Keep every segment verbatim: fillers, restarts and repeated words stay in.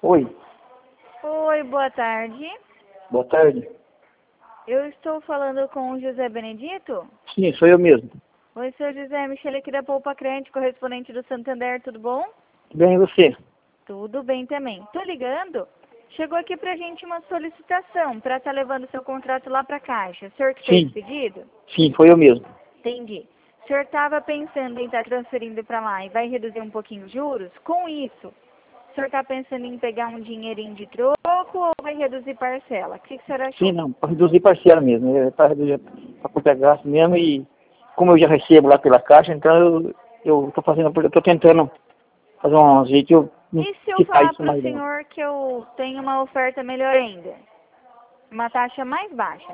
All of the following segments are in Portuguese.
Oi, Oi, boa tarde. boa tarde. Eu estou falando com o José Benedito? Sim, sou eu mesmo. Oi, seu José, Michele aqui da Poupa Crente, correspondente do Santander, tudo bom? Tudo bem, e você? Tudo bem também. Tô ligando. Chegou aqui pra gente uma solicitação para estar levando seu contrato lá pra Caixa. O senhor que fez Sim, o pedido? sim, foi eu mesmo. Entendi. O senhor estava pensando em estar transferindo para lá e vai reduzir um pouquinho os juros? Com isso, o senhor está pensando em pegar um dinheirinho de troco ou vai reduzir parcela? O que, que o senhor Sim, achou? não, para reduzir parcela mesmo, é para reduzir, para comprar gasto mesmo e como eu já recebo lá pela Caixa, então eu estou fazendo, eu estou tentando fazer um jeito de eu não E se eu quitar falar isso para o mais não. senhor que eu tenho uma oferta melhor ainda? Uma taxa mais baixa?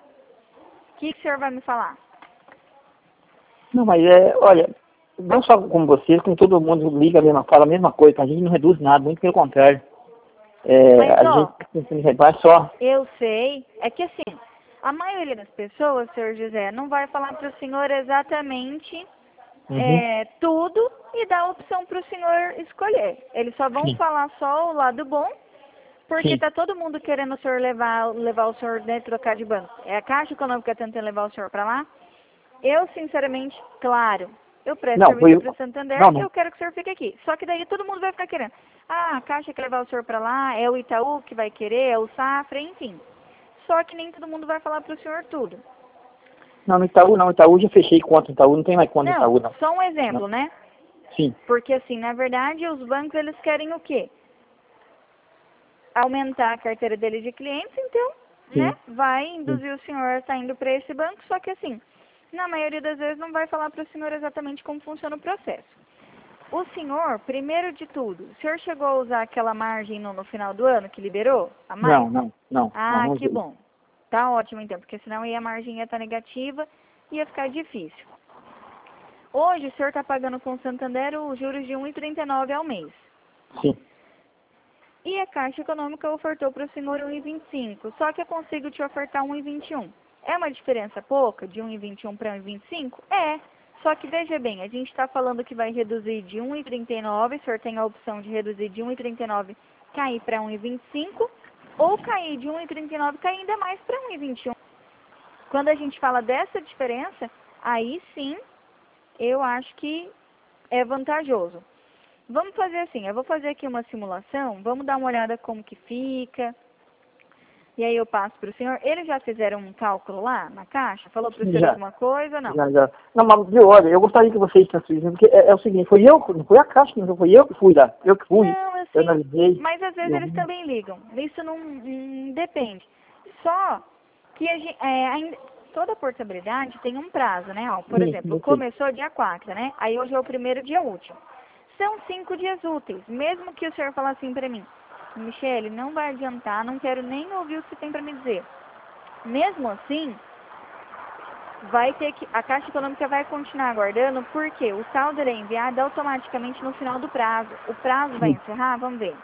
O que, que o senhor vai me falar? Não, mas é, olha, não só com vocês, com todo mundo liga a mesma, fala a mesma coisa, a gente não reduz nada, muito pelo contrário. É, Mas, a gente ó, está pensando em rebaixo só. eu sei. É que assim, a maioria das pessoas, senhor José, não vai falar para o senhor exatamente Uhum, é, tudo e dar a opção para o senhor escolher. Eles só vão sim, falar só o lado bom, porque sim, tá todo mundo querendo o senhor levar, levar o senhor, né, trocar de banco. É a Caixa Econômica tentando levar o senhor para lá. Eu, sinceramente, claro, eu presto não, serviço foi, para o Santander, não, não, eu quero que o senhor fique aqui. Só que daí todo mundo vai ficar querendo. Ah, a Caixa quer levar o senhor para lá, é o Itaú que vai querer, é o Safra, enfim. Só que nem todo mundo vai falar para o senhor tudo. não, no Itaú não, Itaú já fechei conta no Itaú, não tem mais conta no Não, Itaú não. só um Não. exemplo, né? Sim, Porque assim, na verdade, os bancos eles querem o quê? Aumentar a carteira dele de clientes, então, né? sim, Vai sim, induzir o senhor a estar indo para esse banco, só que assim, na maioria das vezes não vai falar para o senhor exatamente como funciona o processo. O senhor, primeiro de tudo, o senhor chegou a usar aquela margem no, no final do ano que liberou a mais? não, não, não, não, Ah, não que usei. bom. Tá ótimo então, porque senão aí a margem ia estar negativa e ia ficar difícil. Hoje o senhor está pagando com o Santander os juros de um vírgula trinta e nove ao mês. Sim, E a Caixa Econômica ofertou para o senhor um vírgula vinte e cinco, só que eu consigo te ofertar um vírgula vinte e um. É uma diferença pouca de um vírgula vinte e um para um vírgula vinte e cinco? É. Só que veja bem, a gente está falando que vai reduzir de um vírgula trinta e nove, o senhor tem a opção de reduzir de um vírgula trinta e nove cair para um vírgula vinte e cinco, ou cair de um vírgula trinta e nove cair ainda mais para um vírgula vinte e um. Quando a gente fala dessa diferença, aí sim eu acho que é vantajoso. Vamos fazer assim, eu vou fazer aqui uma simulação, vamos dar uma olhada como que fica, e aí eu passo para o senhor. Eles já fizeram um cálculo lá na Caixa? Falou para o sim, senhor já, alguma coisa ou não? já, já. Não, mas viu, olha, eu gostaria que vocês transferissem, porque é, é o seguinte, foi eu, não foi a Caixa, não foi eu que fui lá, eu que fui, Não, eu assim, analisei, mas às vezes eu eles vi, também ligam. Isso não, não depende. Só que a gente, é, ainda, toda portabilidade tem um prazo, né? Ó, por sim, exemplo, eu sei, começou dia quatro, né? Aí hoje é o primeiro dia útil. São cinco dias úteis. Mesmo que o senhor falar assim pra mim, Michele, não vai adiantar, não quero nem ouvir o que você tem pra me dizer. Mesmo assim, vai ter que, a Caixa Econômica vai continuar aguardando, porque o saldo ele é enviado automaticamente no final do prazo. O prazo vai sim, encerrar, vamos ver.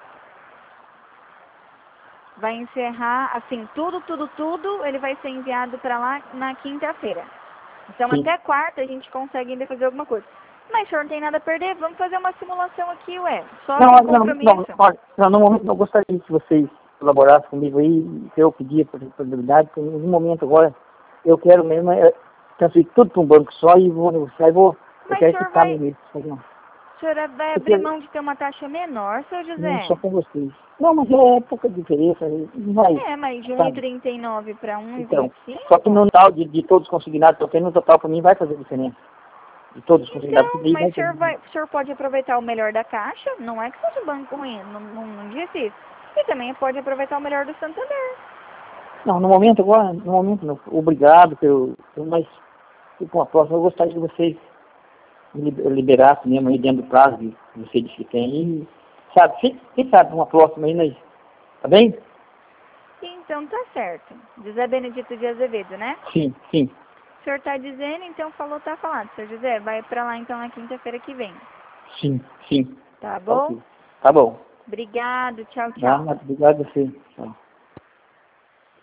Vai encerrar, assim, tudo, tudo, tudo, ele vai ser enviado para lá na quinta-feira. Então, sim. até quarta a gente consegue ainda fazer alguma coisa. Mas o senhor não tem nada a perder, vamos fazer uma simulação aqui, ué. Só Não, sem não, não, compromisso. olha, não, no momento eu gostaria que vocês colaborassem comigo aí, se eu pedir por possibilidade, porque no momento agora eu quero mesmo é, transferir tudo para um banco só e vou negociar e vou, eu Mas o quero senhor quitar vai, mesmo. o senhor vai abrir Porque mão de ter uma taxa menor, seu não José? só com vocês. Não, mas é pouca diferença, não vai, É, mas de um vírgula sabe? trinta e nove para Então, um vírgula vinte e só que cinco? no total de, de todos os consignados que eu tenho, no total para mim vai fazer diferença. De todos os consignados, porque Então, daí mas vai o fazer senhor, vai, diferença. o senhor pode aproveitar o melhor da Caixa, não é que seja um banco ruim, não, não, não disse isso. E também pode aproveitar o melhor do Santander. Não, no momento agora, no momento não. Obrigado, pelo, pelo mas com a próxima eu gostaria que vocês me liberassem mesmo aí dentro do prazo que vocês que tem. E, sabe, quem, quem sabe uma próxima aí, mas, tá bem? Então tá certo. José Benedito de Azevedo, né? Sim, sim, O senhor tá dizendo, então falou, tá falado. Seu José, vai pra lá então na quinta-feira que vem. sim, sim. Tá Tá bom? ok. Tá bom. Obrigado, tchau, Tá, tchau. obrigado a você. Tchau.